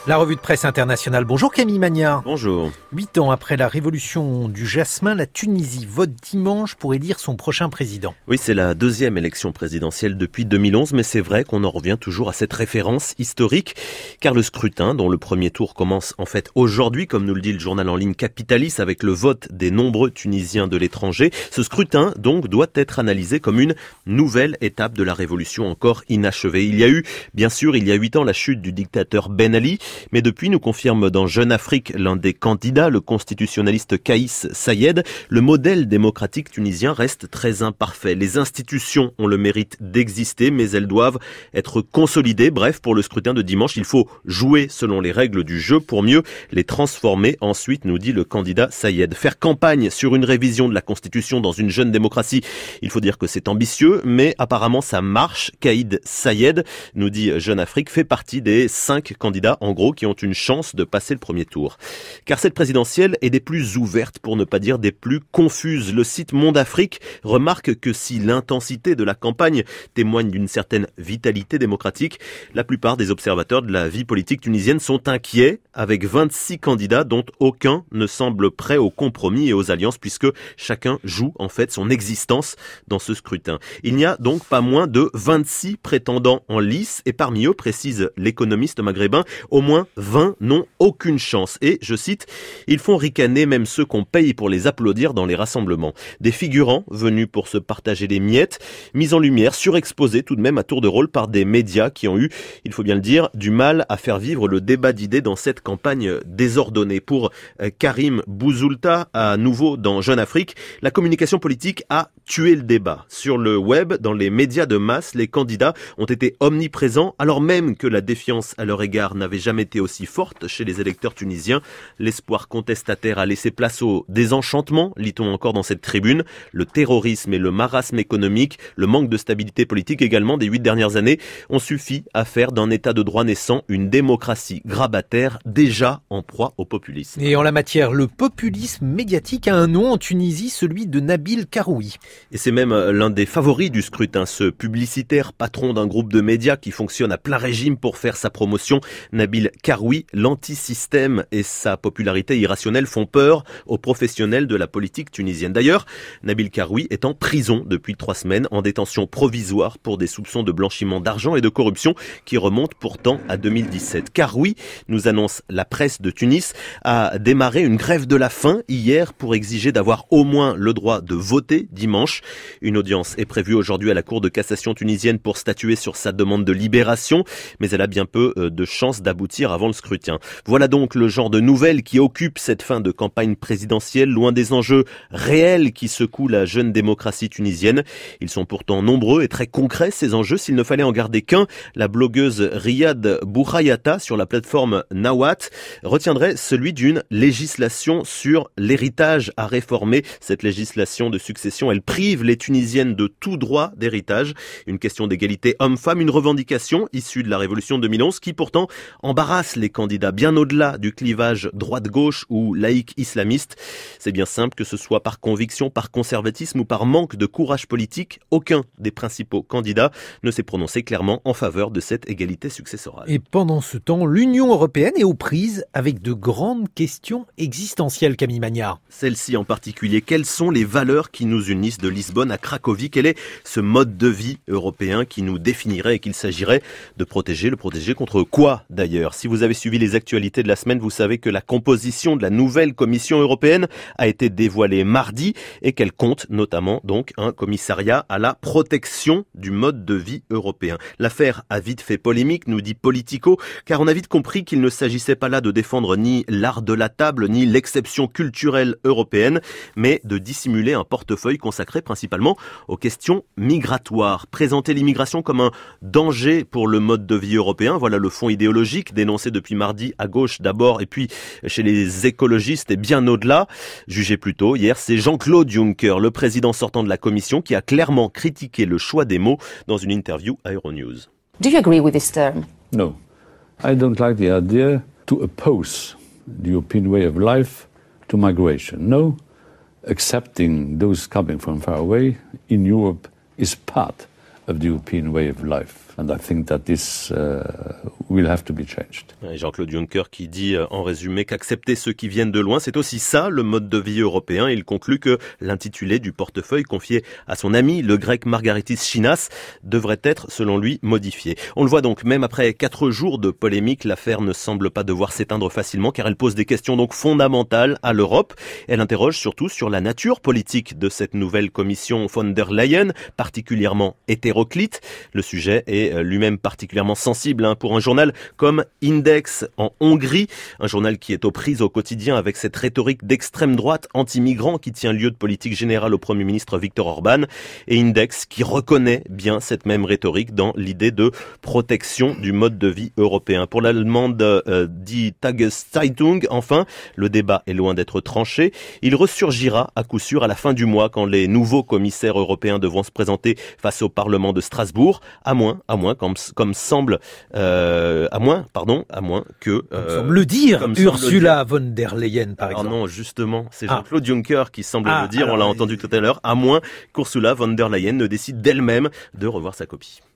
La revue de presse internationale. Bonjour Camille Magnard. Bonjour. 8 ans après la révolution du jasmin, la Tunisie vote dimanche pour élire son prochain président. Oui, c'est la deuxième élection présidentielle depuis 2011, mais c'est vrai qu'on en revient toujours à cette référence historique, car le scrutin, dont le premier tour commence en fait aujourd'hui, comme nous le dit le journal en ligne Capitalis, avec le vote des nombreux Tunisiens de l'étranger, ce scrutin donc doit être analysé comme une nouvelle étape de la révolution encore inachevée. Il y a eu, bien sûr, il y a 8 ans, la chute du dictateur Ben Ali, mais depuis, nous confirme dans Jeune Afrique l'un des candidats, le constitutionnaliste Kaïs Sayed, le modèle démocratique tunisien reste très imparfait. Les institutions ont le mérite d'exister, mais elles doivent être consolidées. Bref, pour le scrutin de dimanche, il faut jouer selon les règles du jeu pour mieux les transformer. Ensuite, nous dit le candidat Sayed, faire campagne sur une révision de la Constitution dans une jeune démocratie, il faut dire que c'est ambitieux, mais apparemment ça marche. Kaïs Sayed, nous dit Jeune Afrique, fait partie des 5 candidats, en gros, qui ont une chance de passer le premier tour. Car cette présidentielle est des plus ouvertes, pour ne pas dire des plus confuses. Le site Monde Afrique remarque que si l'intensité de la campagne témoigne d'une certaine vitalité démocratique, la plupart des observateurs de la vie politique tunisienne sont inquiets, avec 26 candidats dont aucun ne semble prêt au compromis et aux alliances, puisque chacun joue en fait son existence dans ce scrutin. Il n'y a donc pas moins de 26 prétendants en lice, et parmi eux, précise l'économiste maghrébin, au moins 20 n'ont aucune chance. Et, je cite, « Ils font ricaner même ceux qu'on paye pour les applaudir dans les rassemblements. » Des figurants venus pour se partager les miettes, mis en lumière, surexposés tout de même à tour de rôle par des médias qui ont eu, il faut bien le dire, du mal à faire vivre le débat d'idées dans cette campagne désordonnée. Pour Karim Bouzoulta, à nouveau dans Jeune Afrique, la communication politique a tué le débat. Sur le web, dans les médias de masse, les candidats ont été omniprésents, alors même que la défiance à leur égard n'avait jamais été aussi forte chez les électeurs tunisiens. L'espoir contestataire a laissé place au désenchantement, lit-on encore dans cette tribune. Le terrorisme et le marasme économique, le manque de stabilité politique également des 8 dernières années ont suffi à faire d'un état de droit naissant une démocratie grabataire déjà en proie au populisme. Et en la matière, le populisme médiatique a un nom en Tunisie, celui de Nabil Karoui. Et c'est même l'un des favoris du scrutin, ce publicitaire patron d'un groupe de médias qui fonctionne à plein régime pour faire sa promotion. Nabil Karoui, l'anti-système et sa popularité irrationnelle font peur aux professionnels de la politique tunisienne. D'ailleurs, Nabil Karoui est en prison depuis 3 semaines, en détention provisoire pour des soupçons de blanchiment d'argent et de corruption qui remontent pourtant à 2017. Karoui, nous annonce la presse de Tunis, a démarré une grève de la faim hier pour exiger d'avoir au moins le droit de voter dimanche. Une audience est prévue aujourd'hui à la Cour de cassation tunisienne pour statuer sur sa demande de libération, mais elle a bien peu de chances d'aboutir avant le scrutin. Voilà donc le genre de nouvelles qui occupent cette fin de campagne présidentielle, loin des enjeux réels qui secouent la jeune démocratie tunisienne. Ils sont pourtant nombreux et très concrets, ces enjeux, s'il ne fallait en garder qu'un. La blogueuse Riyad Boukhayata sur la plateforme Nawat retiendrait celui d'une législation sur l'héritage à réformer. Cette législation de succession, elle prive les Tunisiennes de tout droit d'héritage. Une question d'égalité homme-femme, une revendication issue de la révolution de 2011 qui pourtant embarrasse les candidats bien au-delà du clivage droite-gauche ou laïque islamiste. C'est bien simple, que ce soit par conviction, par conservatisme ou par manque de courage politique, aucun des principaux candidats ne s'est prononcé clairement en faveur de cette égalité successorale. Et pendant ce temps, l'Union européenne est aux prises avec de grandes questions existentielles, Camille Magnard. Celle-ci en particulier, quelles sont les valeurs qui nous unissent de Lisbonne à Cracovie? Quel est ce mode de vie européen qui nous définirait et qu'il s'agirait de protéger? Le protéger contre quoi d'ailleurs? Si vous avez suivi les actualités de la semaine, vous savez que la composition de la nouvelle Commission européenne a été dévoilée mardi et qu'elle compte notamment donc un commissariat à la protection du mode de vie européen. L'affaire a vite fait polémique, nous dit Politico, car on a vite compris qu'il ne s'agissait pas là de défendre ni l'art de la table ni l'exception culturelle européenne, mais de dissimuler un portefeuille consacré principalement aux questions migratoires. Présenter l'immigration comme un danger pour le mode de vie européen, voilà le fond idéologique dénoncé depuis mardi à gauche d'abord et puis chez les écologistes et bien au-delà. Jugé plus tôt hier, c'est Jean-Claude Juncker, le président sortant de la Commission, qui a clairement critiqué le choix des mots dans une interview à Euronews. Do you agree with this term? No. I don't like the idea to oppose the European way of life to migration. No. Accepting those coming from far away in Europe is part of the European way of life. And I think that this will have to be changed. Et Jean-Claude Juncker qui dit en résumé qu'accepter ceux qui viennent de loin, c'est aussi ça le mode de vie européen. Il conclut que l'intitulé du portefeuille confié à son ami, le grec Margaritis Chinas, devrait être, selon lui, modifié. On le voit donc, même après 4 jours de polémique, l'affaire ne semble pas devoir s'éteindre facilement car elle pose des questions donc fondamentales à l'Europe. Elle interroge surtout sur la nature politique de cette nouvelle commission von der Leyen, particulièrement hétéroclite. Le sujet est lui-même particulièrement sensible pour un journal comme Index en Hongrie, un journal qui est aux prises au quotidien avec cette rhétorique d'extrême droite anti-migrants qui tient lieu de politique générale au Premier ministre Viktor Orban, et Index qui reconnaît bien cette même rhétorique dans l'idée de protection du mode de vie européen. Pour l'allemande Die Tageszeitung, enfin, le débat est loin d'être tranché. Il ressurgira à coup sûr à la fin du mois quand les nouveaux commissaires européens devront se présenter face au Parlement de Strasbourg, à moins comme semble semble le dire Ursula von der Leyen, par exemple. Non, justement, c'est Jean-Claude Juncker qui semble le dire, on l'a entendu tout à l'heure, à moins qu'Ursula von der Leyen ne décide d'elle-même de revoir sa copie.